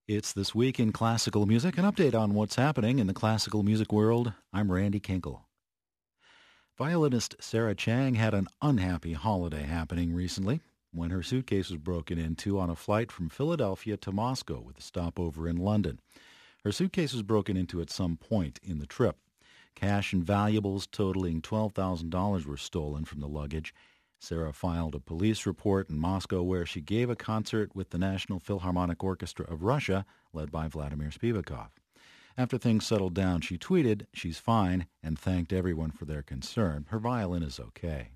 It's This Week in Classical Music, an update on what's happening in the classical music world. I'm Randy Kinkle. Violinist Sarah Chang had an unhappy holiday happening recently when her suitcase was broken into on a flight from Philadelphia to Moscow with a stopover in London. Her suitcase was broken into at some point in the trip. Cash and valuables totaling $12,000 were stolen from the luggage. Sarah filed a police report in Moscow where she gave a concert with the National Philharmonic Orchestra of Russia, led by Vladimir Spivakov. After things settled down, she tweeted, "She's fine," and thanked everyone for their concern. Her violin is okay.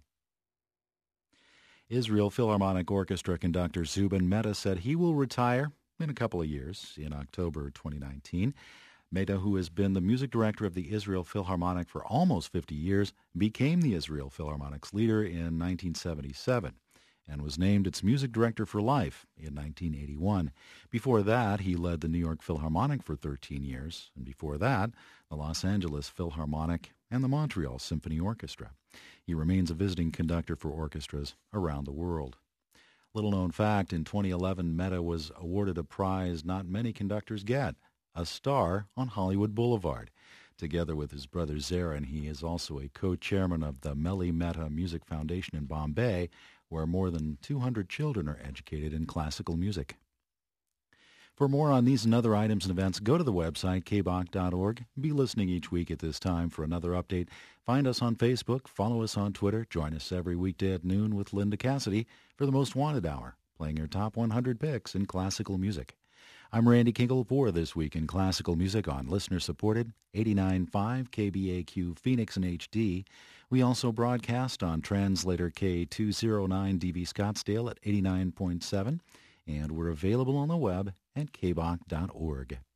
Israel Philharmonic Orchestra conductor Zubin Mehta said he will retire in a couple of years, in October 2019. Mehta, who has been the music director of the Israel Philharmonic for almost 50 years, became the Israel Philharmonic's leader in 1977 and was named its music director for life in 1981. Before that, he led the New York Philharmonic for 13 years, and before that, the Los Angeles Philharmonic and the Montreal Symphony Orchestra. He remains a visiting conductor for orchestras around the world. Little-known fact, in 2011, Mehta was awarded a prize not many conductors get, a star on Hollywood Boulevard. Together with his brother Zarin, he is also a co-chairman of the Meli Mehta Music Foundation in Bombay, where more than 200 children are educated in classical music. For more on these and other items and events, go to the website, kbach.org. Be listening each week at this time for another update. Find us on Facebook, follow us on Twitter, join us every weekday at noon with Linda Cassidy for the Most Wanted Hour, playing your top 100 picks in classical music. I'm Randy Kinkle for This Week in Classical Music on listener-supported 89.5 KBAQ Phoenix in HD. We also broadcast on translator K209 DV Scottsdale at 89.7, and we're available on the web at kbach.org.